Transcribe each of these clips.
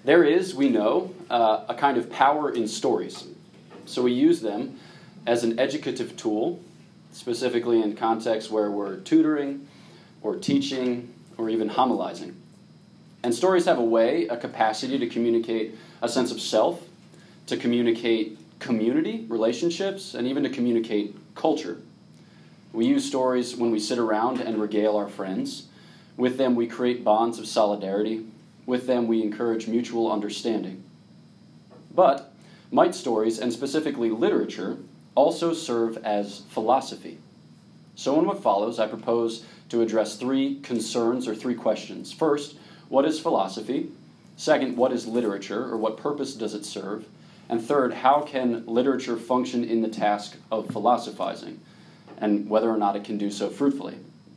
There is, we know, a kind of power in stories. So we use them as an educative tool, specifically in contexts where we're tutoring or teaching or even homilizing. And stories have a capacity to communicate a sense of self, to communicate community, relationships, and even to communicate culture. We use stories when we sit around and regale our friends. With them we create bonds of solidarity. With them we encourage mutual understanding. But might stories, and specifically literature, also serve as philosophy? So in what follows, I propose to address three concerns or three questions. First, what is philosophy? Second, what is literature, or what purpose does it serve? And third, how can literature function in the task of philosophizing, and whether or not it can do so fruitfully?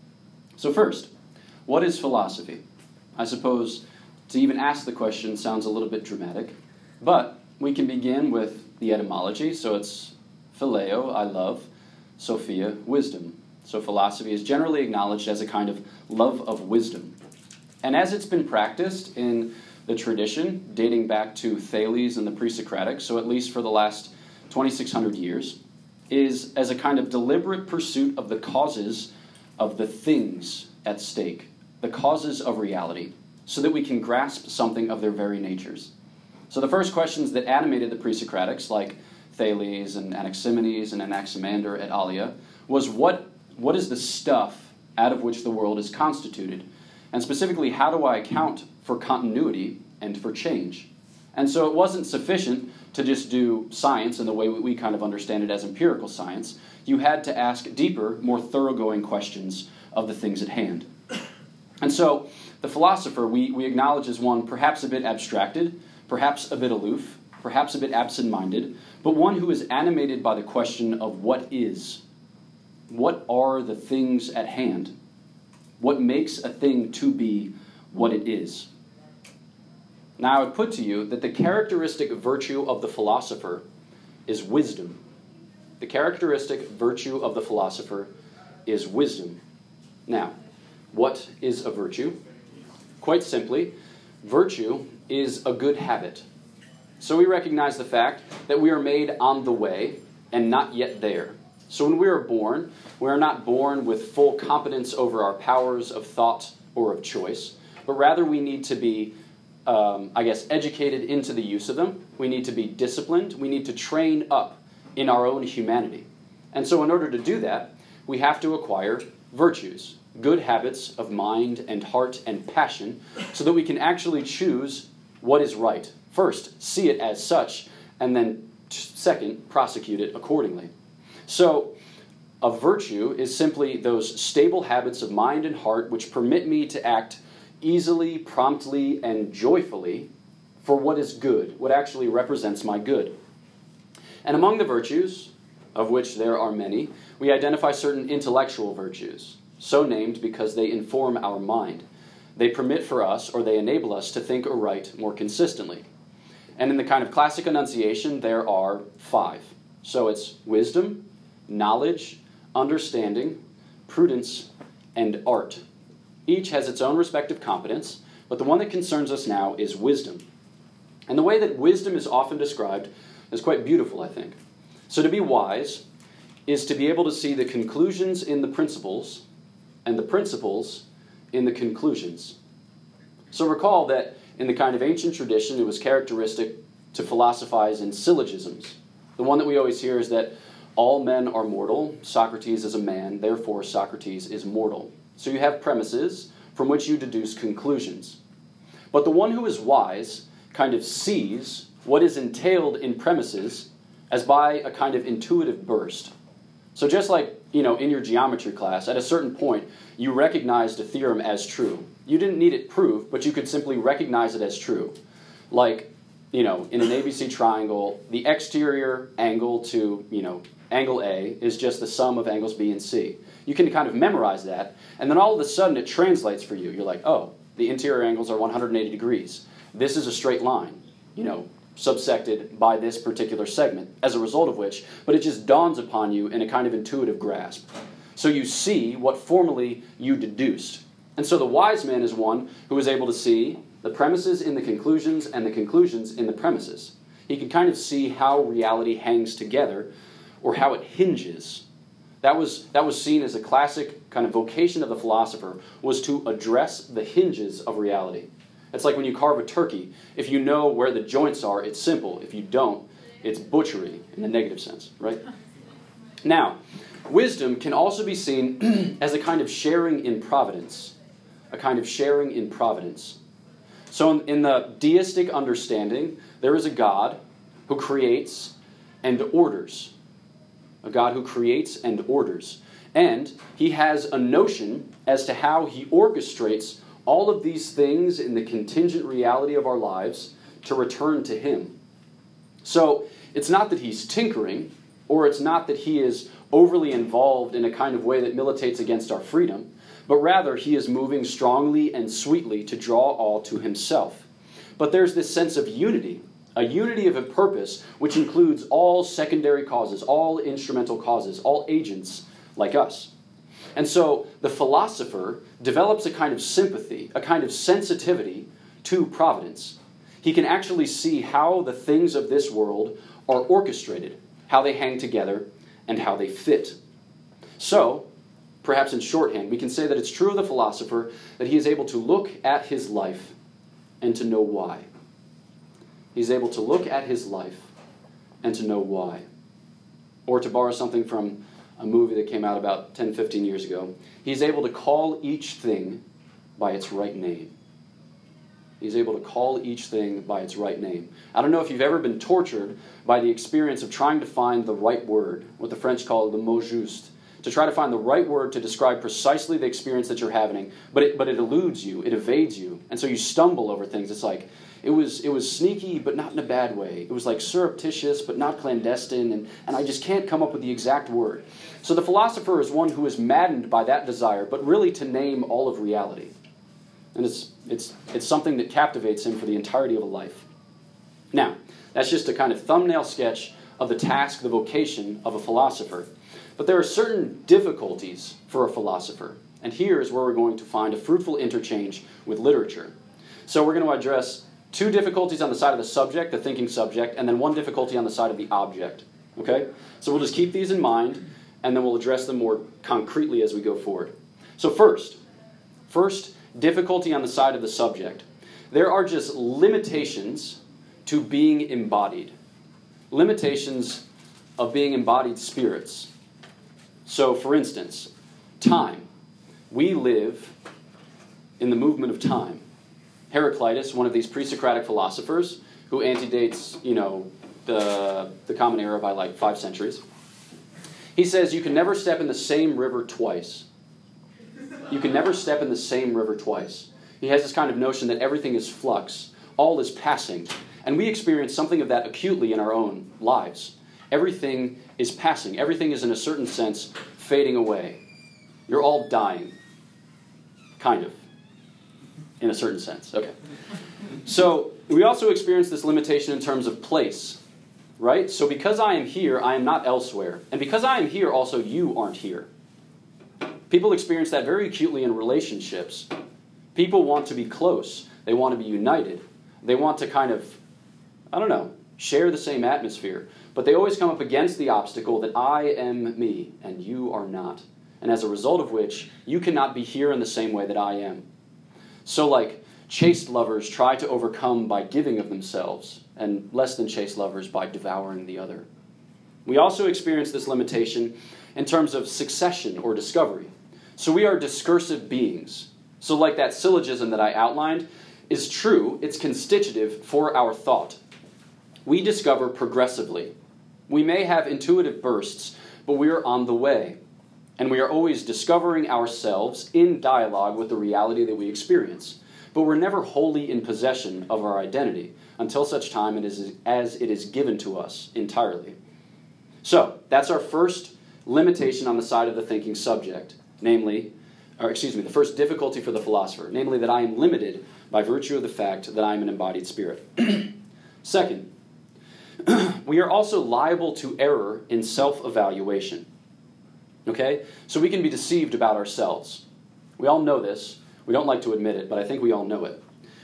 So first, what is philosophy? I suppose to even ask the question sounds a little bit dramatic, but we can begin with the etymology. So it's phileo, I love, sophia, wisdom. So philosophy is generally acknowledged as a kind of love of wisdom. And as it's been practiced in the tradition dating back to Thales and the pre-Socratics, so at least for the last 2,600 years, is as a kind of deliberate pursuit of the causes of the things at stake, the causes of reality, so that we can grasp something of their very natures. So the first questions that animated the pre-Socratics, like Thales and Anaximenes and Anaximander et alia, was what is the stuff out of which the world is constituted? And specifically, how do I account for continuity and for change? And so it wasn't sufficient to just do science in the way we kind of understand it as empirical science. You had to ask deeper, more thoroughgoing questions of the things at hand. And so the philosopher we acknowledge as one perhaps a bit abstracted, perhaps a bit aloof, perhaps a bit absent-minded, but one who is animated by the question of what is. What are the things at hand? What makes a thing to be what it is? Now I would put to you that the characteristic virtue of the philosopher is wisdom. The characteristic virtue of the philosopher is wisdom. Now, what is a virtue? Quite simply, virtue is a good habit. So we recognize the fact that we are made on the way and not yet there. So when we are not born with full competence over our powers of thought or of choice, but rather we need to be, educated into the use of them. We need to be disciplined. We need to train up in our own humanity. And so in order to do that, we have to acquire virtues, good habits of mind and heart and passion, so that we can actually choose what is right. First, see it as such, and then second, prosecute it accordingly. So, a virtue is simply those stable habits of mind and heart which permit me to act easily, promptly, and joyfully for what is good, what actually represents my good. And among the virtues, of which there are many, we identify certain intellectual virtues, so named because they inform our mind. They permit for us, or they enable us to think or write more consistently. And in the kind of classic enunciation, there are 5. So it's wisdom, knowledge, understanding, prudence, and art. Each has its own respective competence, but the one that concerns us now is wisdom. And the way that wisdom is often described is quite beautiful, I think. So to be wise is to be able to see the conclusions in the principles and the principles in the conclusions. So recall that in the kind of ancient tradition, it was characteristic to philosophize in syllogisms. The one that we always hear is that all men are mortal, Socrates is a man, therefore Socrates is mortal. So you have premises from which you deduce conclusions. But the one who is wise kind of sees what is entailed in premises as by a kind of intuitive burst. So just like, in your geometry class, at a certain point, you recognized a theorem as true. You didn't need it proved, but you could simply recognize it as true. Like, in an ABC triangle, the exterior angle to, angle A is just the sum of angles B and C. You can kind of memorize that, and then all of a sudden it translates for you. You're like, oh, the interior angles are 180 degrees. This is a straight line, subsected by this particular segment, as a result of which, but it just dawns upon you in a kind of intuitive grasp. So you see what formerly you deduced. And so the wise man is one who is able to see the premises in the conclusions, and the conclusions in the premises. He can kind of see how reality hangs together, or how it hinges. That was seen as a classic kind of vocation of the philosopher, was to address the hinges of reality. It's like when you carve a turkey. If you know where the joints are, it's simple. If you don't, it's butchery in the negative sense, right? Now, wisdom can also be seen as a kind of sharing in providence. A kind of sharing in providence. So in the deistic understanding, there is a God who creates and orders. A God who creates and orders. And he has a notion as to how he orchestrates all of these things in the contingent reality of our lives to return to him. So it's not that he's tinkering, or it's not that he is overly involved in a kind of way that militates against our freedom, but rather he is moving strongly and sweetly to draw all to himself. But there's this sense of unity, a unity of a purpose which includes all secondary causes, all instrumental causes, all agents like us. And so the philosopher develops a kind of sympathy, a kind of sensitivity to providence. He can actually see how the things of this world are orchestrated, how they hang together, and how they fit. So, perhaps in shorthand, we can say that it's true of the philosopher that he is able to look at his life and to know why. He's able to look at his life and to know why. Or to borrow something from a movie that came out about 10, 15 years ago, he's able to call each thing by its right name. He's able to call each thing by its right name. I don't know if you've ever been tortured by the experience of trying to find the right word, what the French call le mot juste, to try to find the right word to describe precisely the experience that you're having, but it eludes you, it evades you, and so you stumble over things. It's like, it was sneaky, but not in a bad way. It was like surreptitious, but not clandestine, and I just can't come up with the exact word. So the philosopher is one who is maddened by that desire, but really to name all of reality. And it's something that captivates him for the entirety of a life. Now, that's just a kind of thumbnail sketch of the task, the vocation of a philosopher. But there are certain difficulties for a philosopher, and here is where we're going to find a fruitful interchange with literature. So we're going to address two difficulties on the side of the subject, the thinking subject, and then one difficulty on the side of the object. Okay? So we'll just keep these in mind, and then we'll address them more concretely as we go forward. So first, difficulty on the side of the subject. There are just limitations to being embodied. Limitations of being embodied spirits. So, for instance, time. We live in the movement of time. Heraclitus, one of these pre-Socratic philosophers, who antedates, the Common Era by like 5 centuries, he says you can never step in the same river twice. You can never step in the same river twice. He has this kind of notion that everything is flux, all is passing, and we experience something of that acutely in our own lives. Everything is passing. Everything is, in a certain sense, fading away. You're all dying. Kind of. In a certain sense. Okay. So, we also experience this limitation in terms of place. Right? So because I am here, I am not elsewhere. And because I am here, also you aren't here. People experience that very acutely in relationships. People want to be close. They want to be united. They want to kind of, share the same atmosphere. But they always come up against the obstacle that I am me and you are not. And as a result of which, you cannot be here in the same way that I am. So like chaste lovers try to overcome by giving of themselves, and less than chaste lovers by devouring the other. We also experience this limitation in terms of succession or discovery. So we are discursive beings. So like that syllogism that I outlined is true, it's constitutive for our thought. We discover progressively. We may have intuitive bursts, but we are on the way. And we are always discovering ourselves in dialogue with the reality that we experience. But we're never wholly in possession of our identity until such time as it is given to us entirely. So, that's our first limitation on the side of the thinking subject, the first difficulty for the philosopher, namely that I am limited by virtue of the fact that I am an embodied spirit. Second, we are also liable to error in self-evaluation. Okay? So we can be deceived about ourselves. We all know this. We don't like to admit it, but I think we all know it.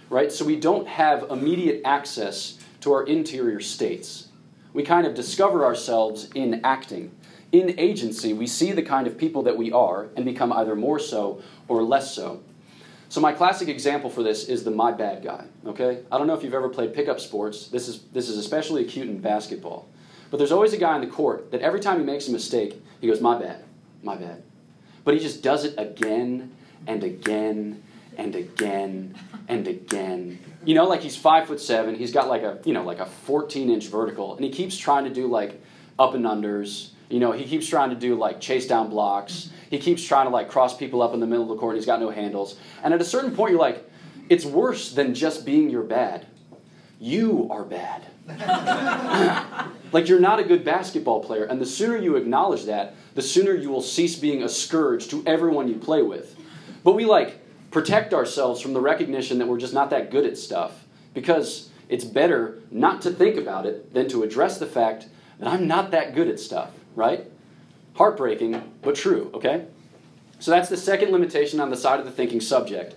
right? So we don't have immediate access to our interior states. We kind of discover ourselves in acting. In agency, we see the kind of people that we are and become either more so or less so. So my classic example for this is the my bad guy, okay? I don't know if you've ever played pickup sports. This is especially acute in basketball. But there's always a guy on the court that every time he makes a mistake, he goes, my bad, my bad. But he just does it again and again and again and again. You know, like he's 5'7", he's got like a 14-inch vertical, and he keeps trying to do like up and unders. You know, he keeps trying to do like chase down blocks. He keeps trying to like cross people up in the middle of the court, and he's got no handles. And at a certain point, you're like, it's worse than just being your bad. You are bad. Like, you're not a good basketball player, and the sooner you acknowledge that, the sooner you will cease being a scourge to everyone you play with. But we like protect ourselves from the recognition that we're just not that good at stuff, because it's better not to think about it than to address the fact that I'm not that good at stuff, right? Heartbreaking, but true, okay? So that's the second limitation on the side of the thinking subject.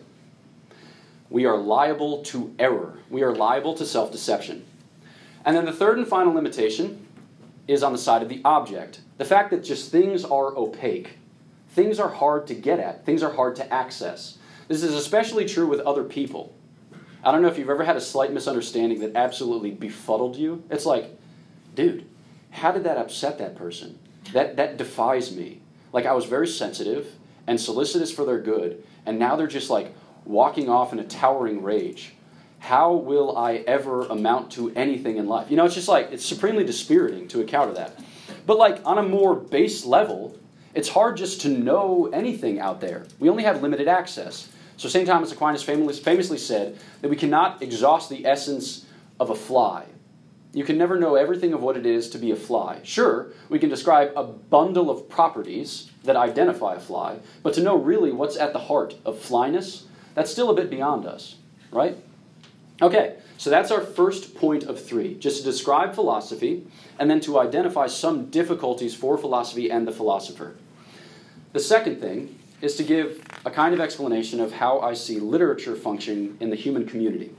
We are liable to error. We are liable to self-deception. And then the third and final limitation is on the side of the object. The fact that just things are opaque. Things are hard to get at. Things are hard to access. This is especially true with other people. I don't know if you've ever had a slight misunderstanding that absolutely befuddled you. It's like, dude, how did that upset that person? That defies me. Like, I was very sensitive and solicitous for their good, and now they're just like walking off in a towering rage. How will I ever amount to anything in life? You know, it's just like, it's supremely dispiriting to encounter that. But like, on a more base level, it's hard just to know anything out there. We only have limited access. So St. Thomas Aquinas famously said that we cannot exhaust the essence of a fly. You can never know everything of what it is to be a fly. Sure, we can describe a bundle of properties that identify a fly, but to know really what's at the heart of flyness, that's still a bit beyond us, right? Okay, so that's our first point of 3, just to describe philosophy and then to identify some difficulties for philosophy and the philosopher. The second thing is to give a kind of explanation of how I see literature functioning in the human community.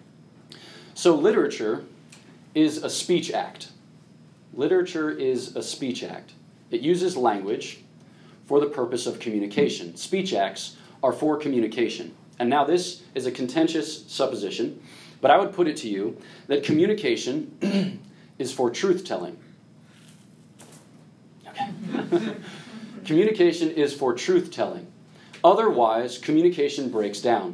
So literature is a speech act. Literature is a speech act. It uses language for the purpose of communication. Speech acts are for communication. And now this is a contentious supposition, but I would put it to you that communication is for truth-telling. Okay. Communication is for truth-telling. Otherwise, communication breaks down.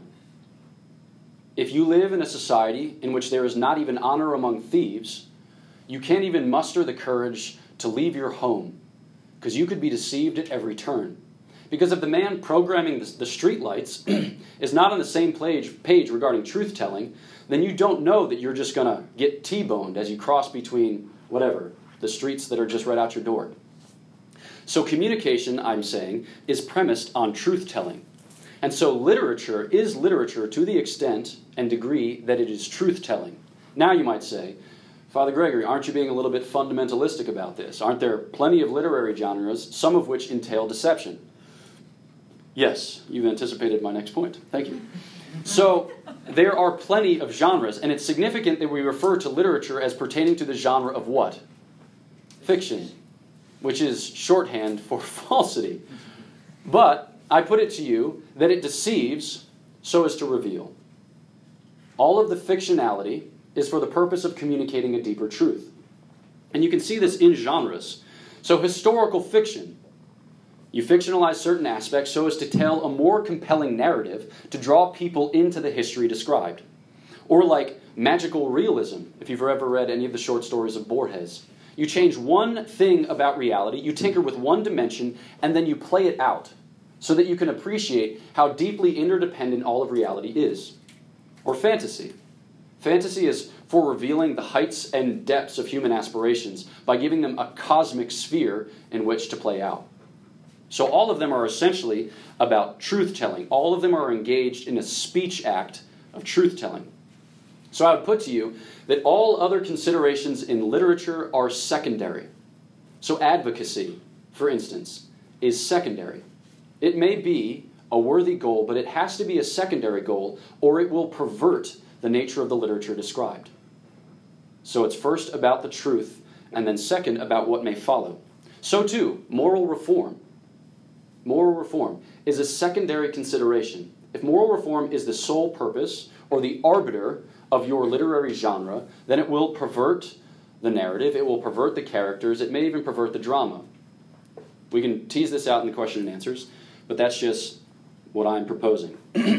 If you live in a society in which there is not even honor among thieves, you can't even muster the courage to leave your home, because you could be deceived at every turn. Because if the man programming the streetlights is not on the same page regarding truth-telling, then you don't know that you're just going to get T-boned as you cross between, whatever, the streets that are just right out your door. So communication, I'm saying, is premised on truth-telling. And so literature is literature to the extent and degree that it is truth-telling. Now you might say, Father Gregory, aren't you being a little bit fundamentalistic about this? Aren't there plenty of literary genres, some of which entail deception? Yes, you've anticipated my next point. Thank you. So there are plenty of genres, and it's significant that we refer to literature as pertaining to the genre of what? Fiction, which is shorthand for falsity. But I put it to you that it deceives so as to reveal. All of the fictionality is for the purpose of communicating a deeper truth. And you can see this in genres. So historical fiction, you fictionalize certain aspects so as to tell a more compelling narrative to draw people into the history described. Or like magical realism, if you've ever read any of the short stories of Borges. You change one thing about reality, you tinker with one dimension, and then you play it out so that you can appreciate how deeply interdependent all of reality is. Or fantasy. Fantasy is for revealing the heights and depths of human aspirations by giving them a cosmic sphere in which to play out. So all of them are essentially about truth-telling. All of them are engaged in a speech act of truth-telling. So I would put to you that all other considerations in literature are secondary. So advocacy, for instance, is secondary. It may be a worthy goal, but it has to be a secondary goal, or it will pervert the nature of the literature described. So it's first about the truth, and then second about what may follow. So too, moral reform. Moral reform is a secondary consideration. If moral reform is the sole purpose or the arbiter of your literary genre, then it will pervert the narrative, it will pervert the characters, it may even pervert the drama. We can tease this out in the question and answers, but that's just what I'm proposing.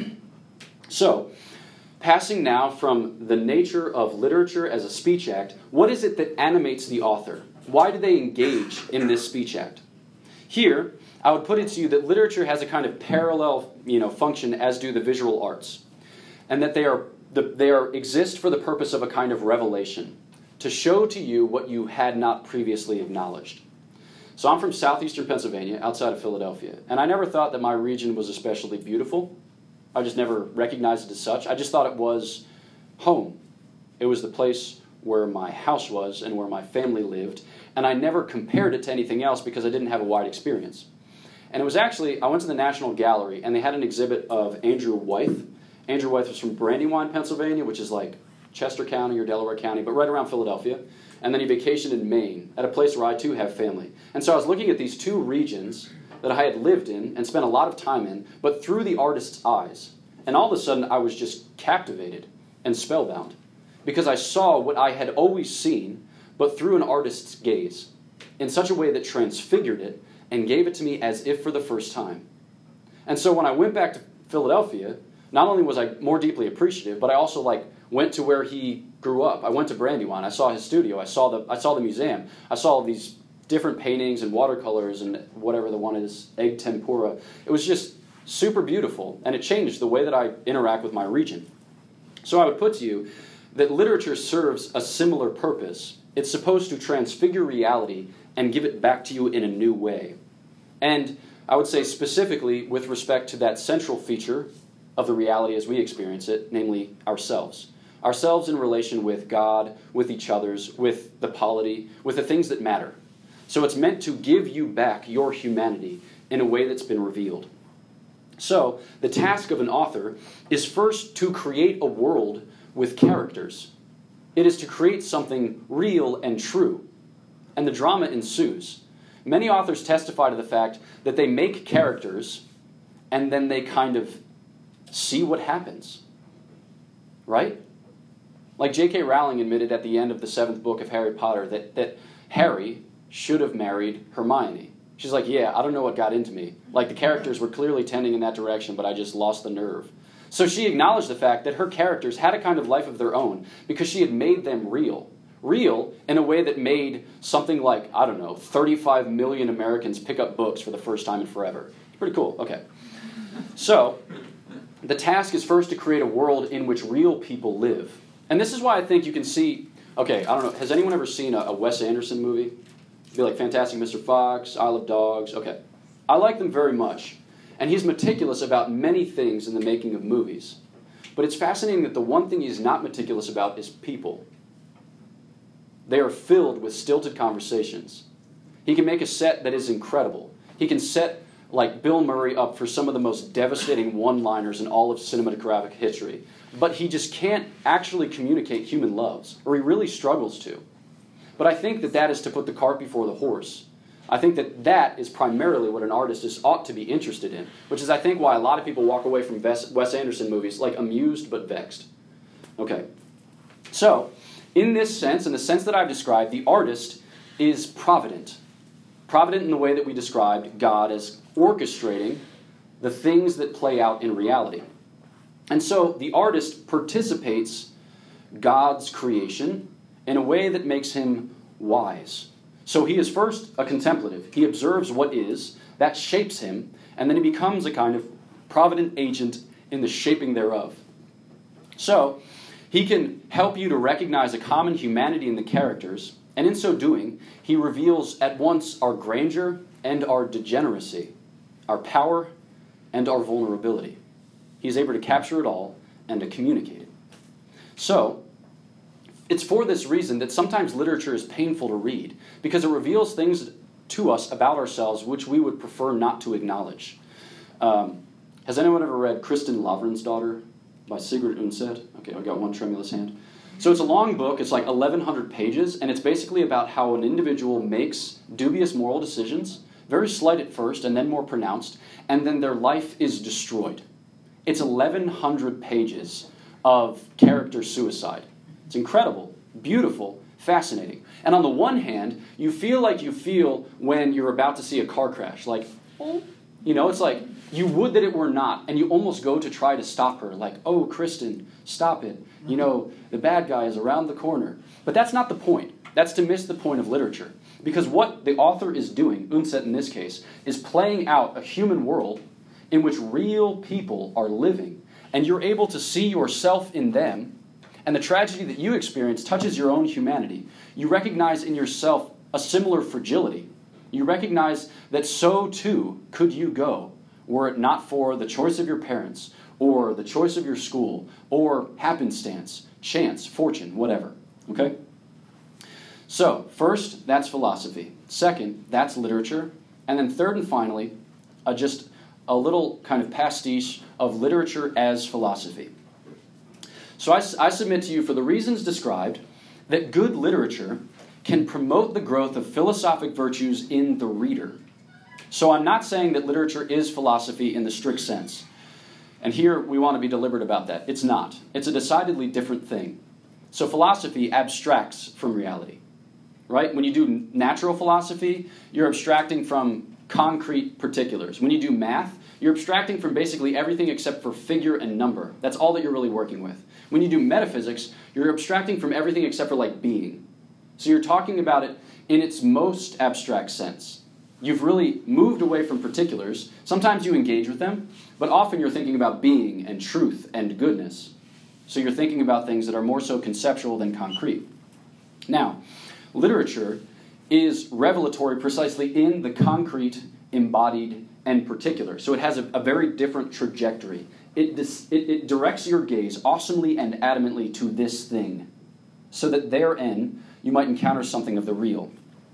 So, passing now from the nature of literature as a speech act, what is it that animates the author? Why do they engage in this speech act? Here, I would put it to you that literature has a kind of parallel, function as do the visual arts, and that they exist for the purpose of a kind of revelation, to show to you what you had not previously acknowledged. So I'm from southeastern Pennsylvania, outside of Philadelphia, and I never thought that my region was especially beautiful. I just never recognized it as such. I just thought it was home. It was the place where my house was and where my family lived, and I never compared it to anything else because I didn't have a wide experience. And it was actually, I went to the National Gallery, and they had an exhibit of Andrew Wythe. Andrew Wythe was from Brandywine, Pennsylvania, which is like Chester County or Delaware County, but right around Philadelphia. And then he vacationed in Maine, at a place where I too have family. And so I was looking at these two regions that I had lived in and spent a lot of time in, but through the artist's eyes. And all of a sudden, I was just captivated and spellbound, because I saw what I had always seen, but through an artist's gaze, in such a way that transfigured it and gave it to me as if for the first time. And so when I went back to Philadelphia, not only was I more deeply appreciative, but I also went to where he grew up. I went to Brandywine. I saw his studio. I saw the museum. I saw these different paintings and watercolors and whatever the one is, egg tempura. It was just super beautiful, and it changed the way that I interact with my region. So I would put to you that literature serves a similar purpose. It's supposed to transfigure reality and give it back to you in a new way. And I would say specifically with respect to that central feature of the reality as we experience it, namely ourselves. Ourselves in relation with God, with each other's, with the polity, with the things that matter. So it's meant to give you back your humanity in a way that's been revealed. So the task of an author is first to create a world with characters. It is to create something real and true. And the drama ensues. Many authors testify to the fact that they make characters and then they kind of see what happens. Right? Like J.K. Rowling admitted at the end of the 7th book of Harry Potter that Harry should have married Hermione. She's like, yeah, I don't know what got into me. Like, the characters were clearly tending in that direction, but I just lost the nerve. So she acknowledged the fact that her characters had a kind of life of their own because she had made them real. Real in a way that made something like, 35 million Americans pick up books for the first time in forever. Pretty cool. Okay. So the task is first to create a world in which real people live. And this is why I think you can see, has anyone ever seen a Wes Anderson movie? It'd be like Fantastic Mr. Fox, Isle of Dogs. Okay. I like them very much. And he's meticulous about many things in the making of movies. But it's fascinating that the one thing he's not meticulous about is people. They are filled with stilted conversations. He can make a set that is incredible. He can set, like Bill Murray, up for some of the most devastating one-liners in all of cinematographic history. But he just can't actually communicate human loves, or he really struggles to. But I think that is to put the cart before the horse. I think that is primarily what an artist ought to be interested in, which is, I think, why a lot of people walk away from Wes Anderson movies amused but vexed. Okay. So, in this sense, in the sense that I've described, the artist is provident. Provident in the way that we described God as orchestrating the things that play out in reality. And so the artist participates God's creation in a way that makes him wise. So he is first a contemplative. He observes what is, that shapes him, and then he becomes a kind of provident agent in the shaping thereof. So he can help you to recognize a common humanity in the characters, and in so doing, he reveals at once our grandeur and our degeneracy, our power and our vulnerability. He is able to capture it all and to communicate it. So, it's for this reason that sometimes literature is painful to read, because it reveals things to us about ourselves which we would prefer not to acknowledge. Has anyone ever read Kristin Lavransdatter by Sigrid Undset? Okay, I've got one tremulous hand. So it's a long book. It's like 1,100 pages, and it's basically about how an individual makes dubious moral decisions, very slight at first and then more pronounced, and then their life is destroyed. It's 1,100 pages of character suicide. It's incredible, beautiful, fascinating. And on the one hand, you feel like you feel when you're about to see a car crash. Like, it's like you would that it were not, and you almost go to try to stop her. Like, oh, Kristin, stop it. The bad guy is around the corner. But that's not the point. That's to miss the point of literature. Because what the author is doing, Undset in this case, is playing out a human world in which real people are living, and you're able to see yourself in them, and the tragedy that you experience touches your own humanity. You recognize in yourself a similar fragility. You recognize that so too could you go, were it not for the choice of your parents, or the choice of your school, or happenstance, chance, fortune, whatever. Okay? So, first, that's philosophy. Second, that's literature. And then third and finally, just a little kind of pastiche of literature as philosophy. So I submit to you, for the reasons described, that good literature can promote the growth of philosophic virtues in the reader. So I'm not saying that literature is philosophy in the strict sense. And here we want to be deliberate about that. It's not. It's a decidedly different thing. So philosophy abstracts from reality. Right? When you do natural philosophy, you're abstracting from concrete particulars. When you do math, you're abstracting from basically everything except for figure and number. That's all that you're really working with. When you do metaphysics, you're abstracting from everything except for being. So you're talking about it in its most abstract sense. You've really moved away from particulars. Sometimes you engage with them, but often you're thinking about being and truth and goodness. So you're thinking about things that are more so conceptual than concrete. Now, literature is revelatory precisely in the concrete, embodied, and particular. So it has a very different trajectory. It directs your gaze awesomely and adamantly to this thing, so that therein you might encounter something of the real.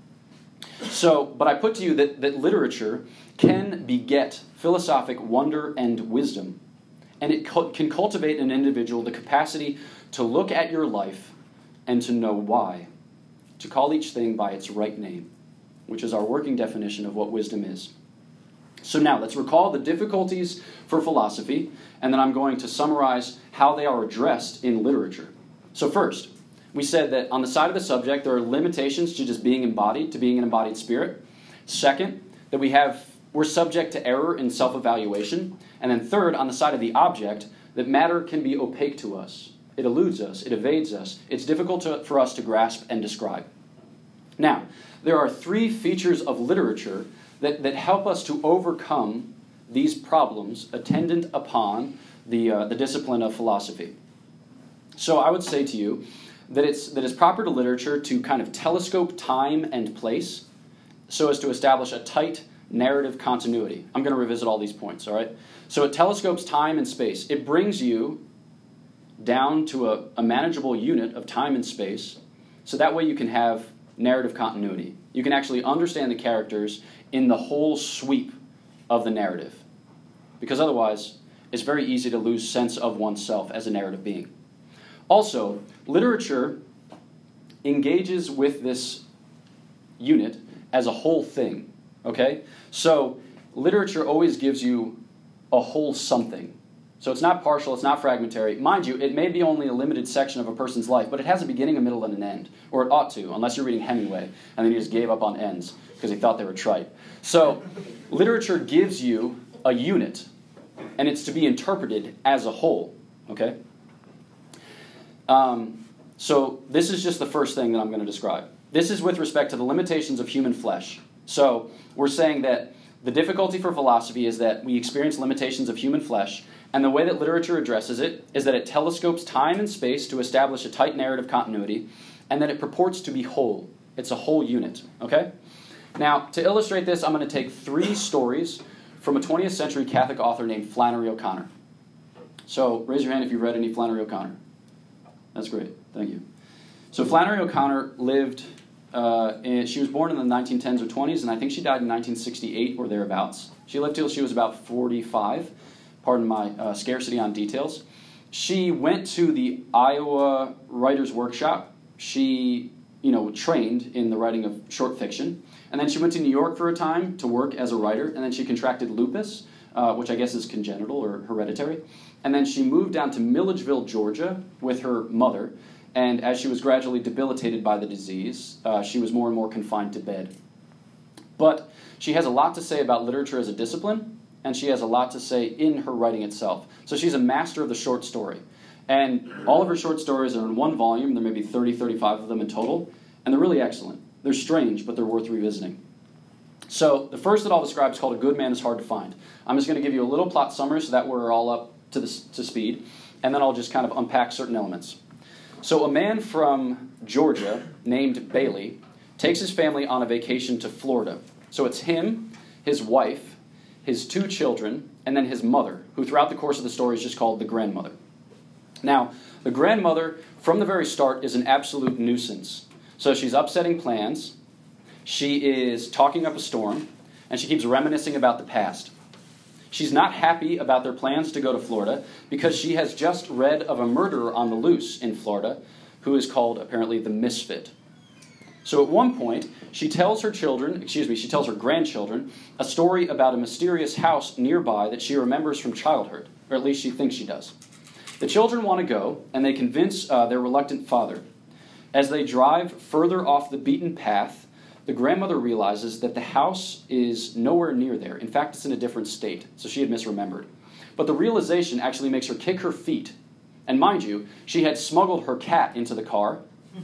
So, but I put to you that literature can beget philosophic wonder and wisdom, and it can cultivate in an individual the capacity to look at your life and to know why, to call each thing by its right name, which is our working definition of what wisdom is. So now, let's recall the difficulties for philosophy, and then I'm going to summarize how they are addressed in literature. So first, we said that on the side of the subject, there are limitations to just being embodied, to being an embodied spirit. Second, that we're subject to error in self-evaluation. And then third, on the side of the object, that matter can be opaque to us. It eludes us. It evades us. It's difficult for us to grasp and describe. Now, there are three features of literature that help us to overcome these problems attendant upon the discipline of philosophy. So I would say to you that it's proper to literature to kind of telescope time and place so as to establish a tight narrative continuity. I'm going to revisit all these points, all right? So it telescopes time and space. It brings you down to a manageable unit of time and space, so that way you can have narrative continuity. You can actually understand the characters in the whole sweep of the narrative. Because otherwise, it's very easy to lose sense of oneself as a narrative being. Also, literature engages with this unit as a whole thing, okay? So, literature always gives you a whole something. So it's not partial, it's not fragmentary. Mind you, it may be only a limited section of a person's life, but it has a beginning, a middle, and an end. Or it ought to, unless you're reading Hemingway, and then he just gave up on ends because he thought they were trite. So literature gives you a unit, and it's to be interpreted as a whole, okay? So this is just the first thing that I'm going to describe. This is with respect to the limitations of human flesh. So we're saying that the difficulty for philosophy is that we experience limitations of human flesh, and the way that literature addresses it is that it telescopes time and space to establish a tight narrative continuity, and that it purports to be whole. It's a whole unit, okay? Now, to illustrate this, I'm going to take three stories from a 20th century Catholic author named Flannery O'Connor. So, raise your hand if you've read any Flannery O'Connor. That's great. Thank you. So, Flannery O'Connor lived, she was born in the 1910s or 20s, and I think she died in 1968 or thereabouts. She lived till she was about 45. pardon my scarcity on details. She went to the Iowa Writers' Workshop. She, trained in the writing of short fiction. And then she went to New York for a time to work as a writer. And then she contracted lupus, which I guess is congenital or hereditary. And then she moved down to Milledgeville, Georgia, with her mother. And as she was gradually debilitated by the disease, she was more and more confined to bed. But she has a lot to say about literature as a discipline, and she has a lot to say in her writing itself. So she's a master of the short story. And all of her short stories are in one volume. There may be 30, 35 of them in total. And they're really excellent. They're strange, but they're worth revisiting. So the first that I'll describe is called A Good Man is Hard to Find. I'm just going to give you a little plot summary so that we're all up to speed. And then I'll just kind of unpack certain elements. So a man from Georgia named Bailey takes his family on a vacation to Florida. So it's him, his wife, his 2 children, and then his mother, who throughout the course of the story is just called the grandmother. Now, the grandmother, from the very start, is an absolute nuisance. So she's upsetting plans, she is talking up a storm, and she keeps reminiscing about the past. She's not happy about their plans to go to Florida because she has just read of a murderer on the loose in Florida who is called, apparently, the Misfit. So at one point, she tells her grandchildren, a story about a mysterious house nearby that she remembers from childhood, or at least she thinks she does. The children want to go, and they convince their reluctant father. As they drive further off the beaten path, the grandmother realizes that the house is nowhere near there. In fact, it's in a different state, so she had misremembered. But the realization actually makes her kick her feet. And mind you, she had smuggled her cat into the car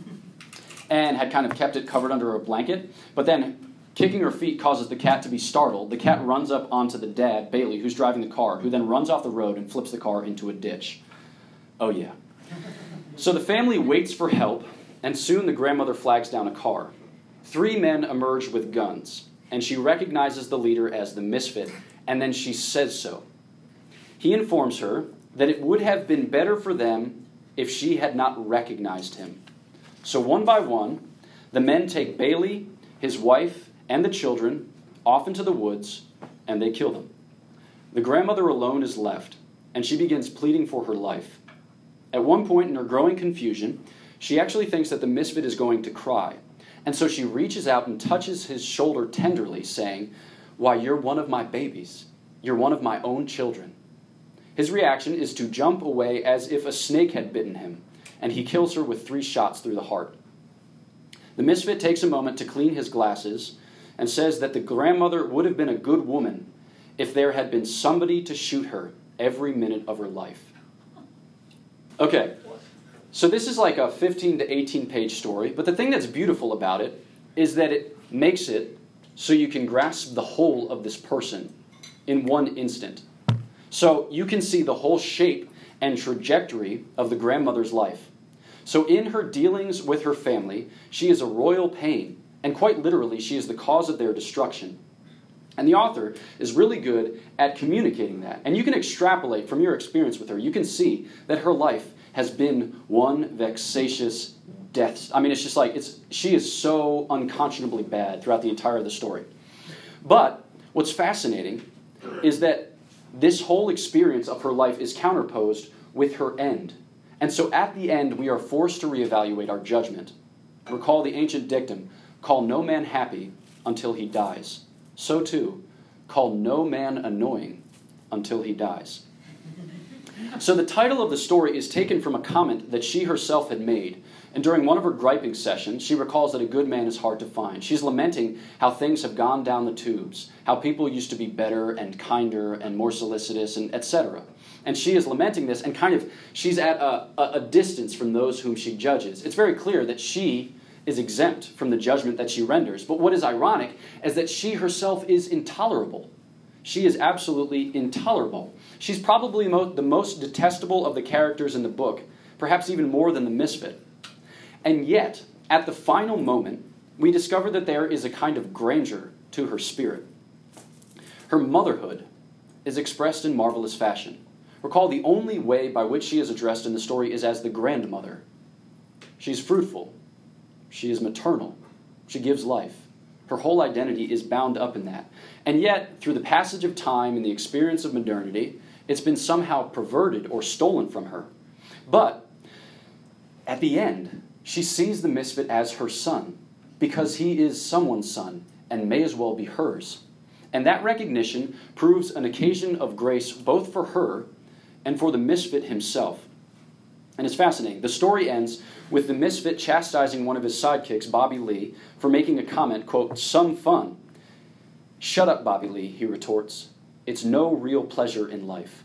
and had kind of kept it covered under a blanket. But then kicking her feet causes the cat to be startled. The cat runs up onto the dad, Bailey, who's driving the car, who then runs off the road and flips the car into a ditch. Oh yeah. So the family waits for help, and soon the grandmother flags down a car. 3 men emerge with guns, and she recognizes the leader as the Misfit, and then she says so. He informs her that it would have been better for them if she had not recognized him. So one by one, the men take Bailey, his wife, and the children off into the woods, and they kill them. The grandmother alone is left, and she begins pleading for her life. At one point in her growing confusion, she actually thinks that the Misfit is going to cry. And so she reaches out and touches his shoulder tenderly, saying, "Why, you're one of my babies. You're one of my own children." His reaction is to jump away as if a snake had bitten him, and he kills her with 3 shots through the heart. The Misfit takes a moment to clean his glasses and says that the grandmother would have been a good woman if there had been somebody to shoot her every minute of her life. Okay. So this is like a 15 to 18 page story, but the thing that's beautiful about it is that it makes it so you can grasp the whole of this person in one instant. So you can see the whole shape and trajectory of the grandmother's life. So in her dealings with her family, she is a royal pain, and quite literally, she is the cause of their destruction. And the author is really good at communicating that. And you can extrapolate from your experience with her. You can see that her life has been one vexatious death. I mean, it's just like, she is so unconscionably bad throughout the entire of the story. But what's fascinating is that this whole experience of her life is counterposed with her end. And so at the end, we are forced to reevaluate our judgment. Recall the ancient dictum, call no man happy until he dies. So too, call no man annoying until he dies. So the title of the story is taken from a comment that she herself had made. And during one of her griping sessions, she recalls that a good man is hard to find. She's lamenting how things have gone down the tubes, how people used to be better and kinder and more solicitous, and etc. And she is lamenting this, and she's at a distance from those whom she judges. It's very clear that she is exempt from the judgment that she renders. But what is ironic is that she herself is intolerable. She is absolutely intolerable. She's probably the most detestable of the characters in the book, perhaps even more than the Misfit. And yet, at the final moment, we discover that there is a kind of grandeur to her spirit. Her motherhood is expressed in marvelous fashion. Recall, the only way by which she is addressed in the story is as the grandmother. She's fruitful. She is maternal. She gives life. Her whole identity is bound up in that. And yet, through the passage of time and the experience of modernity, It's been somehow perverted or stolen from her. But at the end, she sees the misfit as her son, because he is someone's son and may as well be hers. And that recognition proves an occasion of grace both for her and for the misfit himself. And it's fascinating. The story ends with the misfit chastising one of his sidekicks, Bobby Lee, for making a comment, quote, "Some fun." "Shut up, Bobby Lee," he retorts. "It's no real pleasure in life."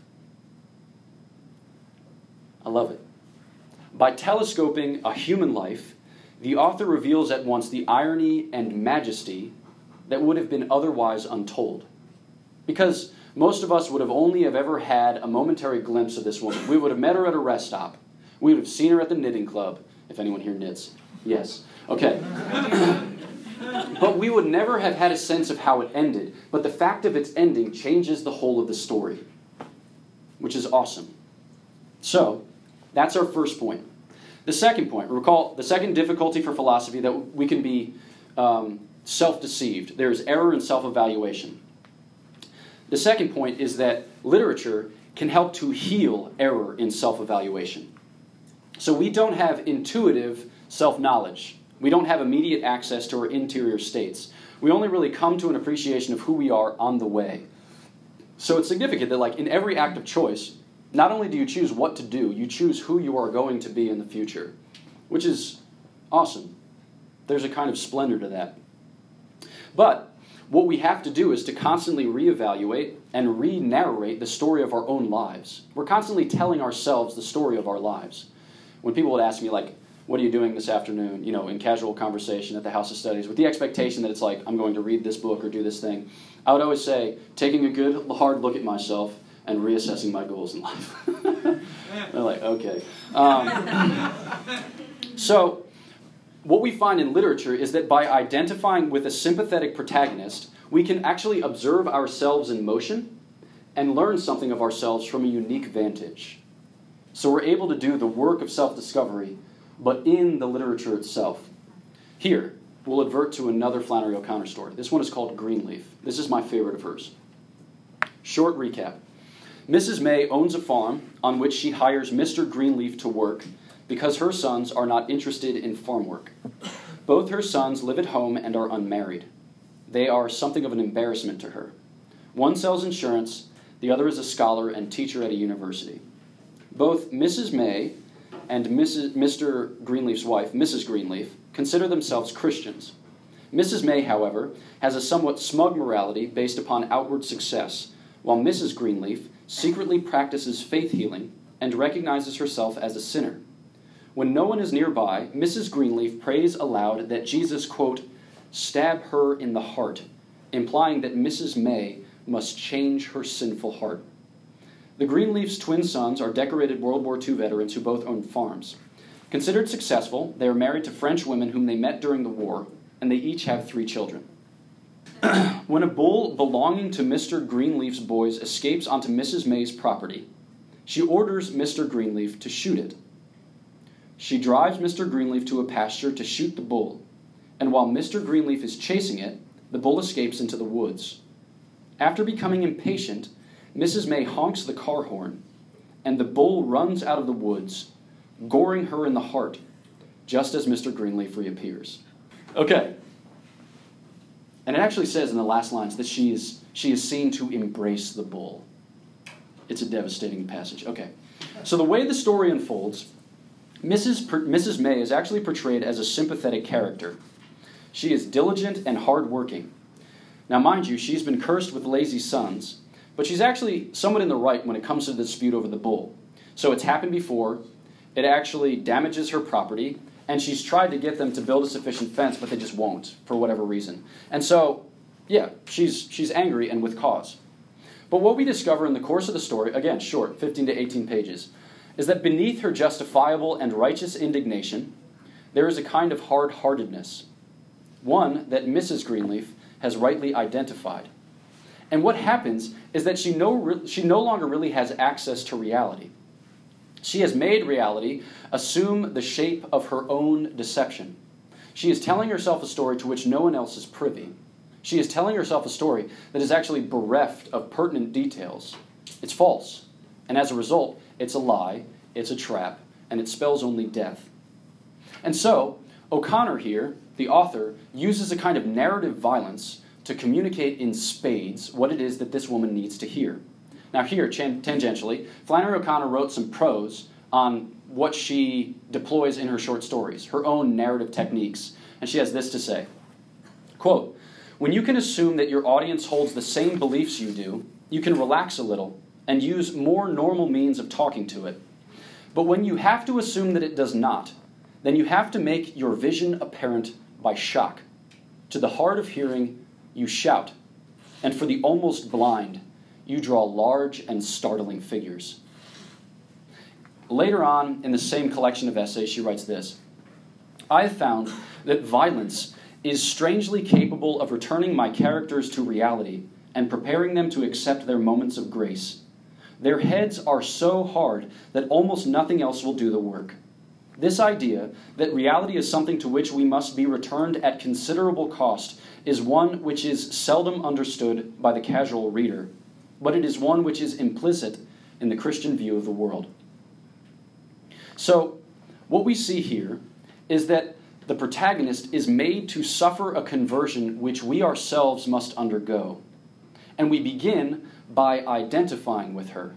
I love it. By telescoping a human life, the author reveals at once the irony and majesty that would have been otherwise untold. Because most of us would have only ever had a momentary glimpse of this woman. We would have met her at a rest stop. We would have seen her at the knitting club. If anyone here knits. Yes. Okay. But we would never have had a sense of how it ended. But the fact of its ending changes the whole of the story, which is awesome. So, that's our first point. The second point, recall the second difficulty for philosophy, that we can be self-deceived. There's error in self-evaluation. The second point is that literature can help to heal error in self-evaluation. So we don't have intuitive self-knowledge. We don't have immediate access to our interior states. We only really come to an appreciation of who we are on the way. So it's significant that, like, in every act of choice, not only do you choose what to do, you choose who you are going to be in the future, which is awesome. There's a kind of splendor to that. But what we have to do is to constantly reevaluate and re-narrate the story of our own lives. We're constantly telling ourselves the story of our lives. When people would ask me, like, "What are you doing this afternoon?" in casual conversation at the House of Studies, with the expectation that it's like, I'm going to read this book or do this thing, I would always say, taking a good, hard look at myself and reassessing my goals in life. They're like, okay. So, what we find in literature is that by identifying with a sympathetic protagonist, we can actually observe ourselves in motion and learn something of ourselves from a unique vantage. So we're able to do the work of self-discovery, but in the literature itself. Here, we'll advert to another Flannery O'Connor story. This one is called Greenleaf. This is my favorite of hers. Short recap. Mrs. May owns a farm on which she hires Mr. Greenleaf to work because her sons are not interested in farm work. Both her sons live at home and are unmarried. They are something of an embarrassment to her. One sells insurance, the other is a scholar and teacher at a university. Both Mrs. May and Mr. Greenleaf's wife, Mrs. Greenleaf, consider themselves Christians. Mrs. May, however, has a somewhat smug morality based upon outward success, while Mrs. Greenleaf secretly practices faith healing and recognizes herself as a sinner. When no one is nearby, Mrs. Greenleaf prays aloud that Jesus, quote, "stab her in the heart," implying that Mrs. May must change her sinful heart. The Greenleaf's twin sons are decorated World War II veterans who both own farms. Considered successful, they are married to French women whom they met during the war, and they each have 3 children. When a bull belonging to Mr. Greenleaf's boys escapes onto Mrs. May's property, she orders Mr. Greenleaf to shoot it. She drives Mr. Greenleaf to a pasture to shoot the bull, and while Mr. Greenleaf is chasing it, the bull escapes into the woods. After becoming impatient, Mrs. May honks the car horn, and the bull runs out of the woods, goring her in the heart, just as Mr. Greenleaf reappears. Okay. And it actually says in the last lines that she is seen to embrace the bull. It's a devastating passage. Okay. So the way the story unfolds, Mrs. May is actually portrayed as a sympathetic character. She is diligent and hardworking. Now, mind you, she's been cursed with lazy sons, but she's actually somewhat in the right when it comes to the dispute over the bull. So it's happened before. It actually damages her property, and she's tried to get them to build a sufficient fence, but they just won't, for whatever reason. And so, yeah, she's angry and with cause. But what we discover in the course of the story, again, short, 15 to 18 pages, is that beneath her justifiable and righteous indignation, there is a kind of hard-heartedness, one that Mrs. Greenleaf has rightly identified. And what happens is that she no longer really has access to reality. She has made reality assume the shape of her own deception. She is telling herself a story to which no one else is privy. She is telling herself a story that is actually bereft of pertinent details. It's false. And as a result, it's a lie, it's a trap, and it spells only death. And so, O'Connor here, the author, uses a kind of narrative violence to communicate in spades what it is that this woman needs to hear. Now here, tangentially, Flannery O'Connor wrote some prose on what she deploys in her short stories, her own narrative techniques. And she has this to say, quote, "When you can assume that your audience holds the same beliefs you do, you can relax a little and use more normal means of talking to it. But when you have to assume that it does not, then you have to make your vision apparent by shock. To the hard of hearing, you shout, and for the almost blind, you draw large and startling figures." Later on, in the same collection of essays, she writes this, "I have found that violence is strangely capable of returning my characters to reality and preparing them to accept their moments of grace. Their heads are so hard that almost nothing else will do the work. This idea that reality is something to which we must be returned at considerable cost is one which is seldom understood by the casual reader, but it is one which is implicit in the Christian view of the world." So, what we see here is that the protagonist is made to suffer a conversion which we ourselves must undergo. And we begin by identifying with her.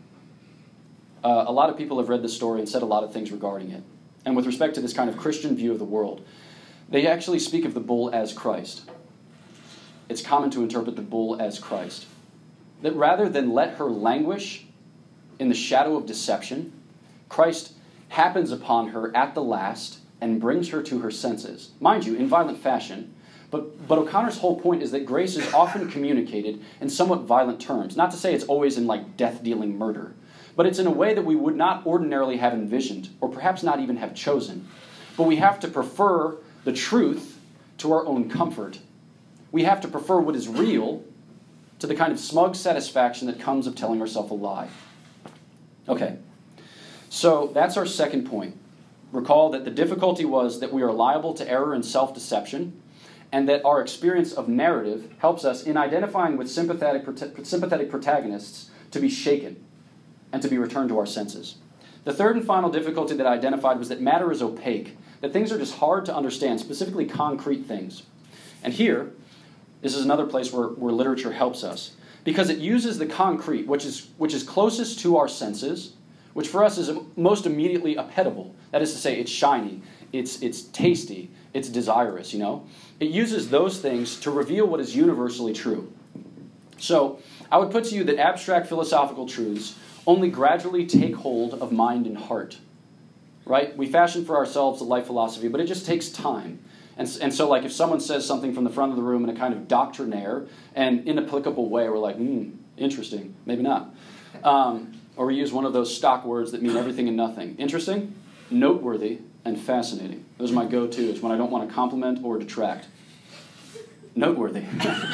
A lot of people have read this story and said a lot of things regarding it. And with respect to this kind of Christian view of the world, they actually speak of the bull as Christ. It's common to interpret the bull as Christ. That rather than let her languish in the shadow of deception, Christ happens upon her at the last and brings her to her senses. Mind you, in violent fashion, but O'Connor's whole point is that grace is often communicated in somewhat violent terms. Not to say it's always in like death-dealing murder, but it's in a way that we would not ordinarily have envisioned, or perhaps not even have chosen. But we have to prefer the truth to our own comfort. We have to prefer what is real to the kind of smug satisfaction that comes of telling ourselves a lie. Okay, so that's our second point. Recall that the difficulty was that we are liable to error and self-deception, and that our experience of narrative helps us in identifying with sympathetic protagonists to be shaken and to be returned to our senses. The third and final difficulty that I identified was that matter is opaque, that things are just hard to understand, specifically concrete things. And here, this is another place where literature helps us, because it uses the concrete, which is closest to our senses, which for us is most immediately appetible. That is to say, it's shiny, it's tasty, it's desirous, you know? It uses those things to reveal what is universally true. So, I would put to you that abstract philosophical truths only gradually take hold of mind and heart, right? We fashion for ourselves a life philosophy, but it just takes time. And so, like, if someone says something from the front of the room in a kind of doctrinaire and inapplicable way, we're like, interesting, maybe not. Or we use one of those stock words that mean everything and nothing. Interesting, noteworthy, and fascinating. Those are my go-tos when I don't want to compliment or detract. Noteworthy.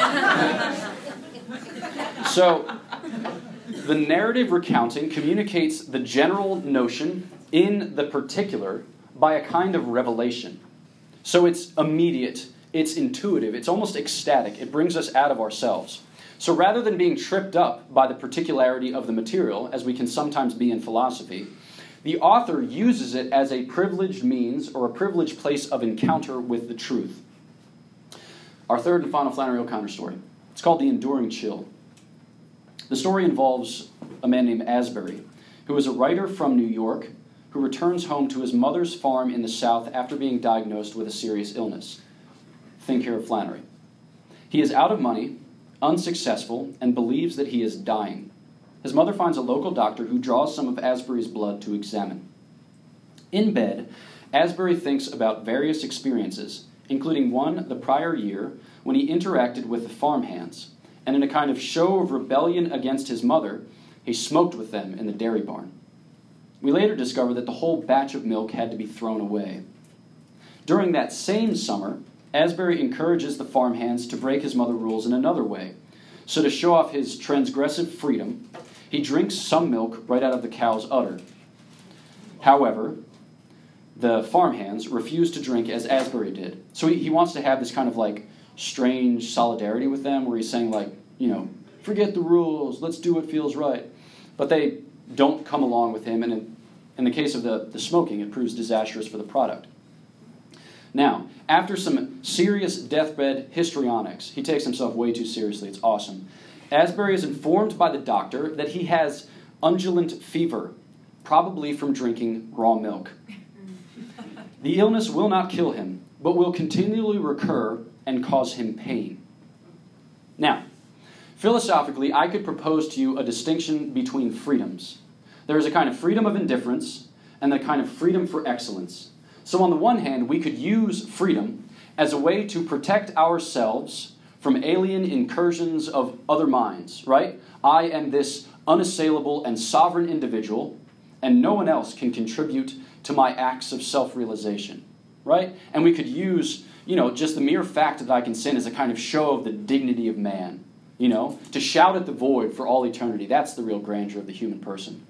So, the narrative recounting communicates the general notion in the particular by a kind of revelation. So it's immediate, it's intuitive, it's almost ecstatic. It brings us out of ourselves. So rather than being tripped up by the particularity of the material, as we can sometimes be in philosophy, the author uses it as a privileged means or a privileged place of encounter with the truth. Our third and final Flannery O'Connor story. It's called The Enduring Chill. The story involves a man named Asbury, who is a writer from New York who returns home to his mother's farm in the South after being diagnosed with a serious illness. Think here of Flannery. He is out of money, unsuccessful, and believes that he is dying. His mother finds a local doctor who draws some of Asbury's blood to examine. In bed, Asbury thinks about various experiences, including one the prior year when he interacted with the farmhands, and in a kind of show of rebellion against his mother, he smoked with them in the dairy barn. We later discover that the whole batch of milk had to be thrown away. During that same summer, Asbury encourages the farmhands to break his mother rules in another way. So to show off his transgressive freedom, he drinks some milk right out of the cow's udder. However, the farmhands refuse to drink as Asbury did. So he wants to have this kind of like strange solidarity with them where he's saying like, forget the rules, let's do what feels right. But they don't come along with him, and in the case of the smoking, it proves disastrous for the product. Now, after some serious deathbed histrionics, he takes himself way too seriously, it's awesome. Asbury is informed by the doctor that he has undulant fever, probably from drinking raw milk. The illness will not kill him, but will continually recur and cause him pain. Now, philosophically, I could propose to you a distinction between freedoms. There is a kind of freedom of indifference and a kind of freedom for excellence. So on the one hand, we could use freedom as a way to protect ourselves from alien incursions of other minds, right? I am this unassailable and sovereign individual, and no one else can contribute to my acts of self-realization, right? And we could use, just the mere fact that I can sin as a kind of show of the dignity of man, to shout at the void for all eternity. That's the real grandeur of the human person.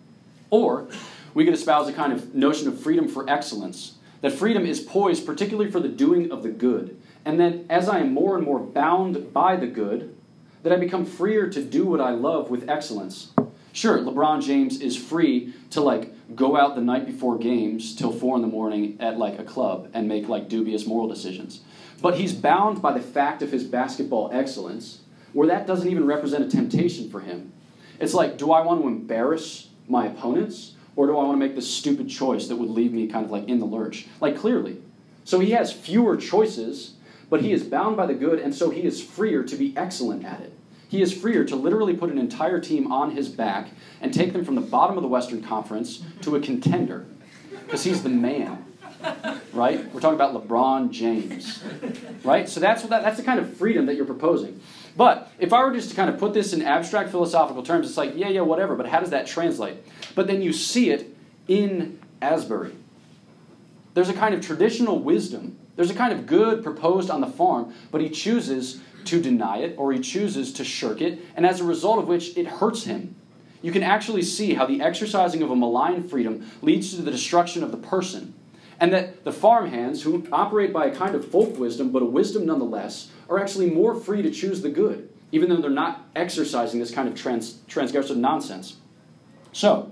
Or we could espouse a kind of notion of freedom for excellence, that freedom is poised particularly for the doing of the good, and that as I am more and more bound by the good, that I become freer to do what I love with excellence. Sure, LeBron James is free to go out the night before games till 4 a.m. at a club and make dubious moral decisions. But he's bound by the fact of his basketball excellence, where that doesn't even represent a temptation for him. It's do I want to embarrass my opponents, or do I want to make this stupid choice that would leave me kind of in the lurch? Clearly. So he has fewer choices, but he is bound by the good, and so he is freer to be excellent at it. He is freer to literally put an entire team on his back and take them from the bottom of the Western Conference to a contender, because he's the man, right? We're talking about LeBron James, right? So that's the kind of freedom that you're proposing. But if I were just to kind of put this in abstract philosophical terms, it's yeah, whatever, but how does that translate? But then you see it in Asbury. There's a kind of traditional wisdom. There's a kind of good proposed on the farm, but he chooses to deny it, or he chooses to shirk it, and as a result of which it hurts him. You can actually see how the exercising of a malign freedom leads to the destruction of the person, and that the farmhands, who operate by a kind of folk wisdom, but a wisdom nonetheless, are actually more free to choose the good, even though they're not exercising this kind of transgressive nonsense. So,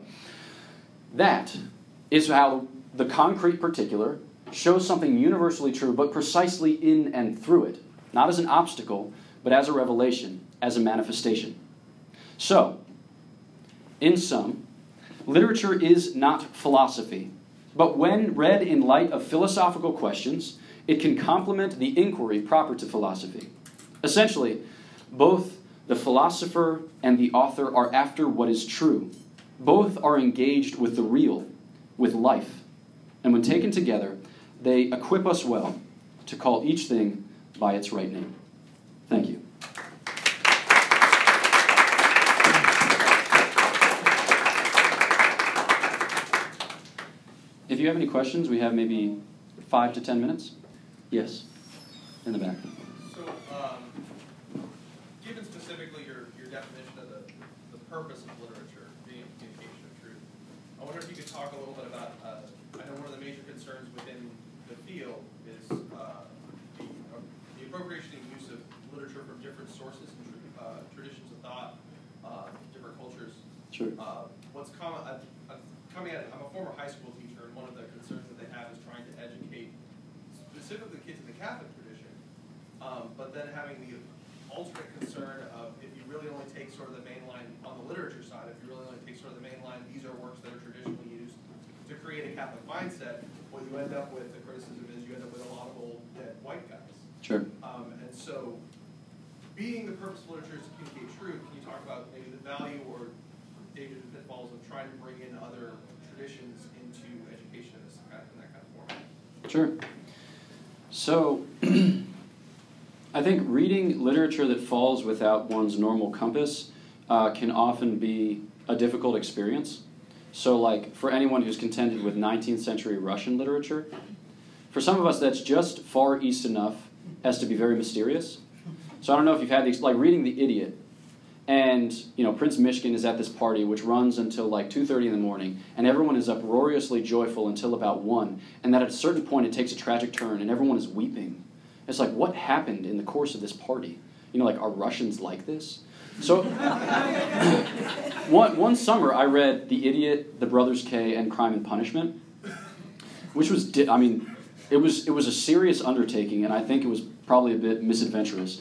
that is how the concrete particular shows something universally true, but precisely in and through it. Not as an obstacle, but as a revelation, as a manifestation. So, in sum, literature is not philosophy, but when read in light of philosophical questions, it can complement the inquiry proper to philosophy. Essentially, both the philosopher and the author are after what is true. Both are engaged with the real, with life. And when taken together, they equip us well to call each thing by its right name. Thank you. If you have any questions, we have maybe 5 to 10 minutes. Yes, in the back. So, given specifically your definition of the purpose of literature being a communication of truth, I wonder if you could talk a little bit about, I know one of the major concerns within the field is the appropriation and use of literature from different sources and traditions of thought, different cultures. Sure. What's common, I'm a former high school teacher, and one of the concerns that they have is trying to educate specifically kids in the Catholic tradition, but then having the alternate concern of if you really only take sort of the main line on the literature side, if you really only take sort of the main line, these are works that are traditionally used to create a Catholic mindset, what you end up with, the criticism is you end up with a lot of old dead white guys. Sure. And so, being the purpose of literature is to communicate truth, can you talk about maybe the value or dangers and pitfalls of trying to bring in other traditions into education in that kind of format? Sure. So, I think reading literature that falls without one's normal compass can often be a difficult experience. So, for anyone who's contended with 19th century Russian literature, for some of us that's just far east enough as to be very mysterious. So I don't know if you've had these, reading The Idiot, and, Prince Mishkin is at this party, which runs until 2:30 in the morning, and everyone is uproariously joyful until about 1, and that at a certain point it takes a tragic turn, and everyone is weeping. It's what happened in the course of this party? Are Russians like this? So one summer I read The Idiot, The Brothers K, and Crime and Punishment, which was, it was a serious undertaking, and I think it was probably a bit misadventurous.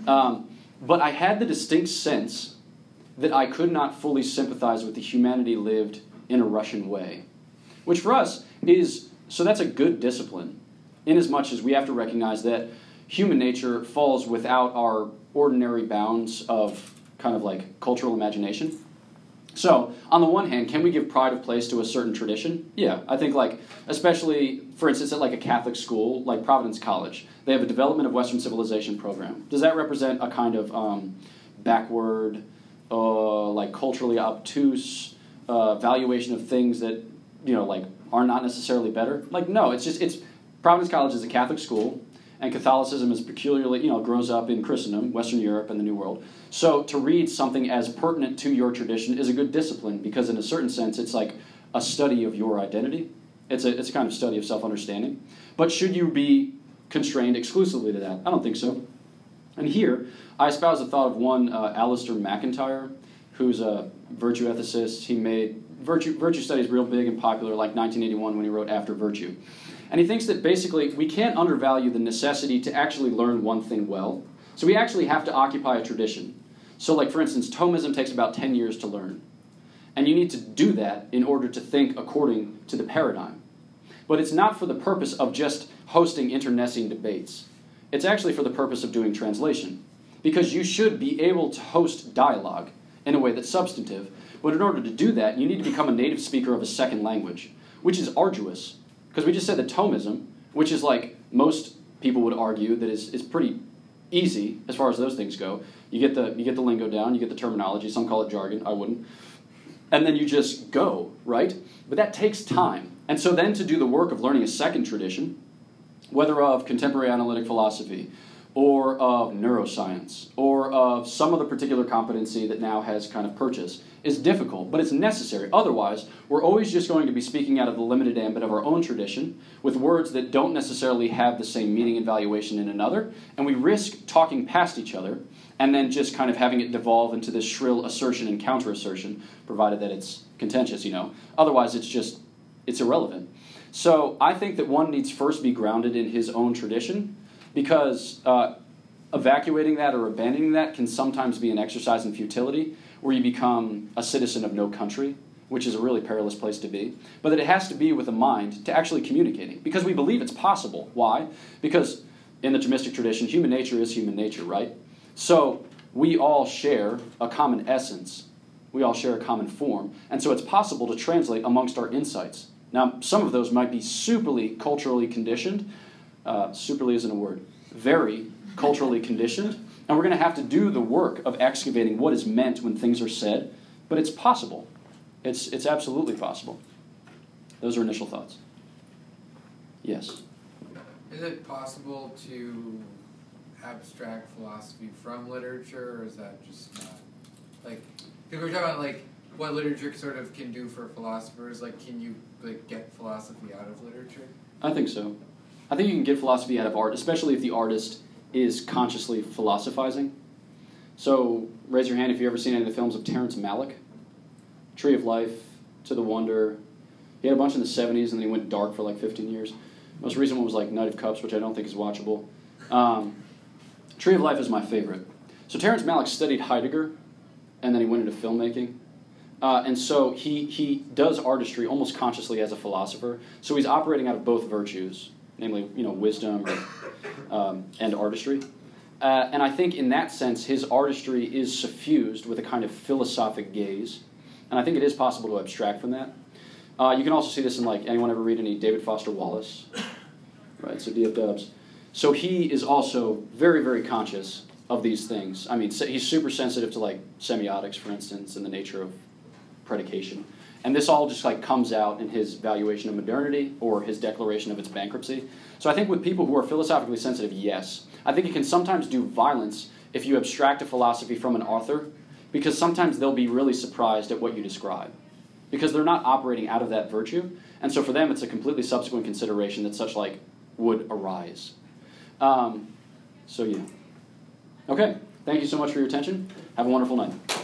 But I had the distinct sense that I could not fully sympathize with the humanity lived in a Russian way, which for us is, so that's a good discipline, in as much as we have to recognize that human nature falls without our ordinary bounds of kind of like cultural imagination. So, on the one hand, can we give pride of place to a certain tradition? Yeah, I think like, especially, for instance, at like a Catholic school, like Providence College, they have a Development of Western Civilization program. Does that represent a kind of backward, like culturally obtuse valuation of things that, like are not necessarily better? Like, no, it's Providence College is a Catholic school, and Catholicism is peculiarly, grows up in Christendom, Western Europe, and the New World. So to read something as pertinent to your tradition is a good discipline, because in a certain sense it's like a study of your identity. It's a kind of study of self-understanding. But should you be constrained exclusively to that? I don't think so. And here, I espouse the thought of one Alistair McIntyre, who's a virtue ethicist. He made virtue studies real big and popular like 1981 when he wrote After Virtue. And he thinks that basically we can't undervalue the necessity to actually learn one thing well. So we actually have to occupy a tradition. So like, for instance, Thomism takes about 10 years to learn. And you need to do that in order to think according to the paradigm. But it's not for the purpose of just hosting internecine debates. It's actually for the purpose of doing translation. Because you should be able to host dialogue in a way that's substantive. But in order to do that, you need to become a native speaker of a second language, which is arduous. Because we just said that Thomism, which is like most people would argue that is pretty easy as far as those things go. You get the lingo down, you get the terminology, some call it jargon, I wouldn't. And then you just go, right? But that takes time. And so then to do the work of learning a second tradition, whether of contemporary analytic philosophy, or of neuroscience, or of some other particular competency that now has kind of purchase, is difficult, but it's necessary. Otherwise, we're always just going to be speaking out of the limited ambit of our own tradition, with words that don't necessarily have the same meaning and valuation in another, and we risk talking past each other, and then just kind of having it devolve into this shrill assertion and counter-assertion, provided that it's contentious, Otherwise, it's irrelevant. So I think that one needs first be grounded in his own tradition, because evacuating that or abandoning that can sometimes be an exercise in futility, where you become a citizen of no country, which is a really perilous place to be. But that it has to be with a mind to actually communicating, because we believe it's possible. Why? Because in the Thomistic tradition, human nature is human nature, right? So we all share a common essence. We all share a common form. And so it's possible to translate amongst our insights. Now, some of those might be superly culturally conditioned. Superly isn't a word. Very culturally conditioned. And we're going to have to do the work of excavating what is meant when things are said. But it's possible. It's absolutely possible. Those are initial thoughts. Yes? Is it possible to abstract philosophy from literature, or is that just not? Like, because we're talking about, like, what literature sort of can do for philosophers. Like, can you, like, get philosophy out of literature? I think so. I think you can get philosophy out of art, especially if the artist is consciously philosophizing. So, raise your hand if you've ever seen any of the films of Terrence Malick. Tree of Life, To the Wonder. He had a bunch in the 70s, and then he went dark for like 15 years. Most recent one was like Knight of Cups, which I don't think is watchable. Tree of Life is my favorite. So Terrence Malick studied Heidegger, and then he went into filmmaking. And so he does artistry almost consciously as a philosopher. So he's operating out of both virtues, namely, wisdom and artistry. And I think in that sense, his artistry is suffused with a kind of philosophic gaze. And I think it is possible to abstract from that. You can also see this in, like, anyone ever read any David Foster Wallace? Right, so D.F. Dubs. So he is also very, very conscious of these things. I mean, he's super sensitive to, like, semiotics, for instance, and the nature of predication. And this all just, like, comes out in his valuation of modernity or his declaration of its bankruptcy. So I think with people who are philosophically sensitive, yes. I think it can sometimes do violence if you abstract a philosophy from an author, because sometimes they'll be really surprised at what you describe, because they're not operating out of that virtue. And so for them, it's a completely subsequent consideration that such, like, would arise. So yeah. Okay, thank you so much for your attention. Have a wonderful night.